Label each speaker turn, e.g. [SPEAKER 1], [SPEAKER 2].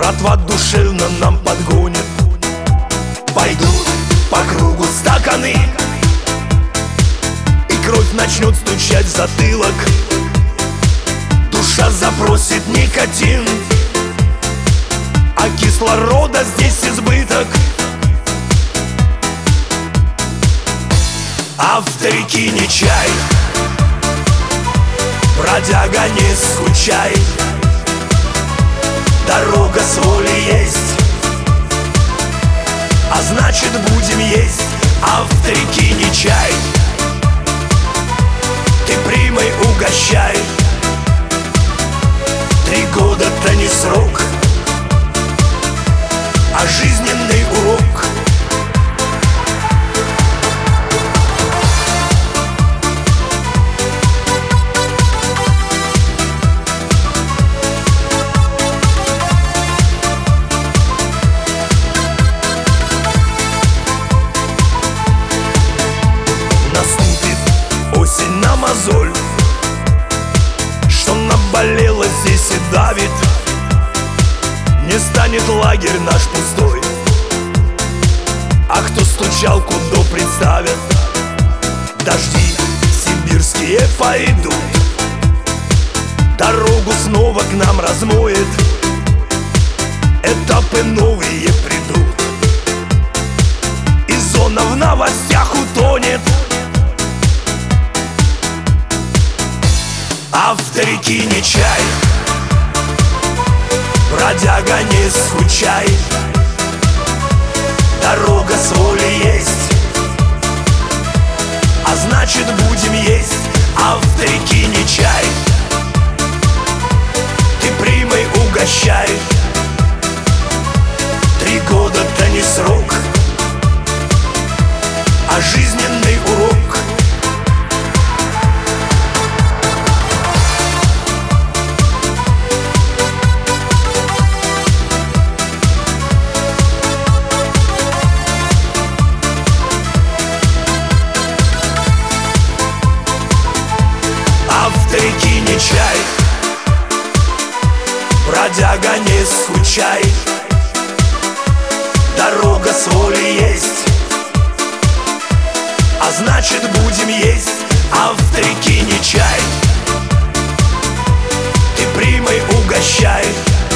[SPEAKER 1] Братва душевно нам подгонит. Пойдут по кругу стаканы, и кровь начнет стучать в затылок. Душа запросит никотин, а кислорода здесь избыток. А в старики не чай, бродяга, не скучай. Дорога с воли есть, а значит будем есть. А в старики не чай, ты примой угощай. 3 года-то не срок, а жизненный урок. Осень на мозоль, что наболело здесь и давит. Не станет лагерь наш пустой, а кто стучал, куда представят. Дожди сибирские пойдут, дорогу снова к нам размоет. Этапы новые придут, и зона в новостях утонет. А в старики не чай, бродяга, не скучай. Дорога с воли есть, а значит будем есть. А в старики не чай, ты примой угощай. 3 года-то не срок, а жизненный урок. В старики не чай, бродяга, не скучай. Дорога с воли есть, а значит будем есть. А в старики не чай, ты примой угощай.